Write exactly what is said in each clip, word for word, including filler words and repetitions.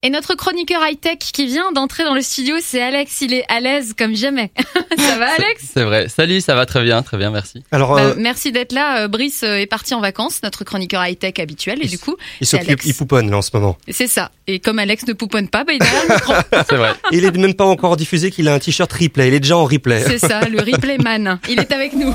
Et notre chroniqueur high-tech qui vient d'entrer dans le studio, c'est Alex. Il est à l'aise comme jamais. Ça va, Alex ? C'est vrai. Salut, ça va très bien, très bien, merci. Alors, bah, euh... merci d'être là. Brice est parti en vacances, notre chroniqueur high-tech habituel. Et il, du coup, il s'occupe, il pouponne là en ce moment. C'est ça. Et comme Alex ne pouponne pas, bah, il est derrière le micro. C'est vrai. Et il est même pas encore diffusé qu'il a un t-shirt replay. Il est déjà en replay. C'est ça, le replay man. Il est avec nous.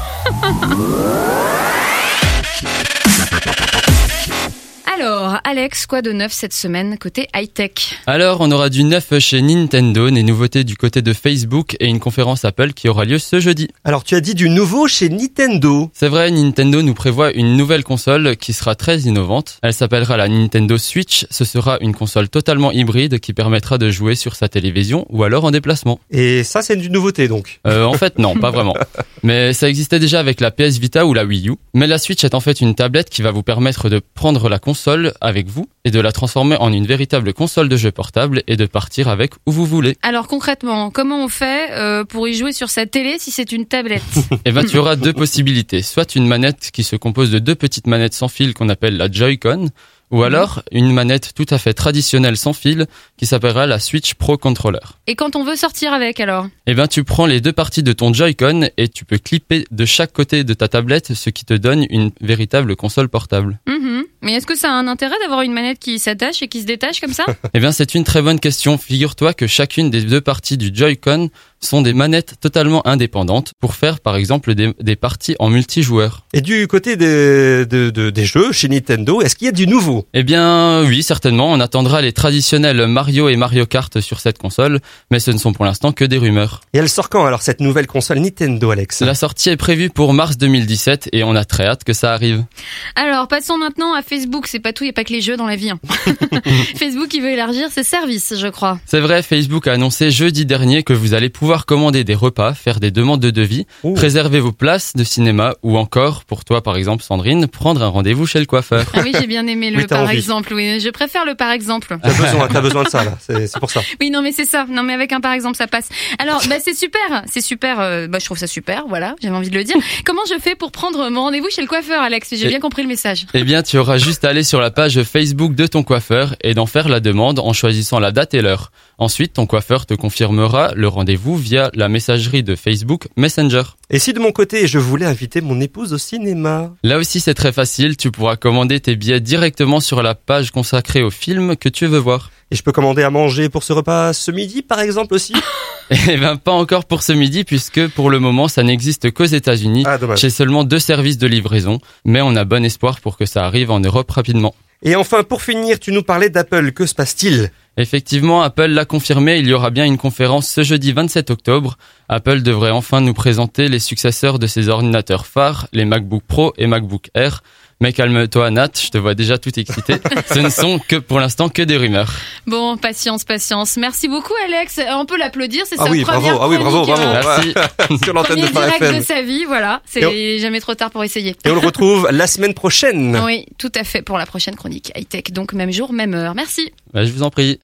Alors, Alex, quoi de neuf cette semaine côté high-tech ? Alors, on aura du neuf chez Nintendo, des nouveautés du côté de Facebook et une conférence Apple qui aura lieu ce jeudi. Alors, tu as dit du nouveau chez Nintendo. C'est vrai, Nintendo nous prévoit une nouvelle console qui sera très innovante. Elle s'appellera la Nintendo Switch. Ce sera une console totalement hybride qui permettra de jouer sur sa télévision ou alors en déplacement. Et ça, c'est une nouveauté donc ? Euh, en fait, non, pas vraiment. Mais ça existait déjà avec la P S Vita ou la Wii U. Mais la Switch est en fait une tablette qui va vous permettre de prendre la console avec vous et de la transformer en une véritable console de jeu portable et de partir avec où vous voulez. Alors concrètement, comment on fait euh, pour y jouer sur sa télé si c'est une tablette ? Eh ben, tu auras deux possibilités. Soit une manette qui se compose de deux petites manettes sans fil qu'on appelle la Joy-Con, ou alors une manette tout à fait traditionnelle sans fil qui s'appellera la Switch Pro Controller. Et quand on veut sortir avec alors ? Eh ben, tu prends les deux parties de ton Joy-Con et tu peux clipper de chaque côté de ta tablette, ce qui te donne une véritable console portable. Mmh. Mais est-ce que ça a un intérêt d'avoir une manette qui s'attache et qui se détache comme ça ? Eh bien, c'est une très bonne question. Figure-toi que chacune des deux parties du Joy-Con sont des manettes totalement indépendantes pour faire, par exemple, des, des parties en multijoueur. Et du côté des, de, de, des jeux chez Nintendo, est-ce qu'il y a du nouveau ? Eh bien, oui, certainement. On attendra les traditionnels Mario et Mario Kart sur cette console, mais ce ne sont pour l'instant que des rumeurs. Et elle sort quand alors cette nouvelle console Nintendo, Alex ? La sortie est prévue pour mars deux mille dix-sept et on a très hâte que ça arrive. Alors, passons maintenant à Facebook. C'est pas tout, il n'y a pas que les jeux dans la vie. Hein. Facebook, il veut élargir ses services, je crois. C'est vrai, Facebook a annoncé jeudi dernier que vous allez pouvoir commander des repas, faire des demandes de devis, Ouh. réserver vos places de cinéma ou encore, pour toi par exemple Sandrine, prendre un rendez-vous chez le coiffeur. Ah oui, j'ai bien aimé le oui, par envie. exemple. Oui, je préfère le par exemple. T'as besoin, t'as besoin de ça là. C'est, c'est pour ça. Oui, non mais c'est ça. Non mais avec un par exemple ça passe. Alors, bah c'est super, c'est super. Euh, bah je trouve ça super. Voilà, j'avais envie de le dire. Comment je fais pour prendre mon rendez-vous chez le coiffeur, Alex ? J'ai et, bien compris le message. Eh bien, tu auras juste à aller sur la page Facebook de ton coiffeur et d'en faire la demande en choisissant la date et l'heure. Ensuite, ton coiffeur te confirmera le rendez-vous via la messagerie de Facebook Messenger. Et si de mon côté, je voulais inviter mon épouse au cinéma ? Là aussi, c'est très facile. Tu pourras commander tes billets directement sur la page consacrée au film que tu veux voir. Et je peux commander à manger pour ce repas ce midi, par exemple, aussi ? Eh ben, pas encore pour ce midi, puisque pour le moment, ça n'existe qu'aux États-Unis, ah, chez seulement deux services de livraison. Mais on a bon espoir pour que ça arrive en Europe rapidement. Et enfin, pour finir, tu nous parlais d'Apple. Que se passe-t-il ? Effectivement, Apple l'a confirmé, il y aura bien une conférence ce jeudi vingt-sept octobre. Apple devrait enfin nous présenter les successeurs de ses ordinateurs phares, les MacBook Pro et MacBook Air. Mais calme-toi Nat, je te vois déjà tout excité. Ce ne sont que pour l'instant que des rumeurs. Bon, patience, patience. Merci beaucoup Alex. On peut l'applaudir, c'est ah sa oui, première bravo, ah oui, bravo, bravo. Merci. Sur l'antenne de Phare F M. de sa vie, voilà. C'est on... jamais trop tard pour essayer. Et on le retrouve la semaine prochaine. Oui, tout à fait, pour la prochaine chronique high-tech. Donc même jour, même heure. Merci. Bah, je vous en prie.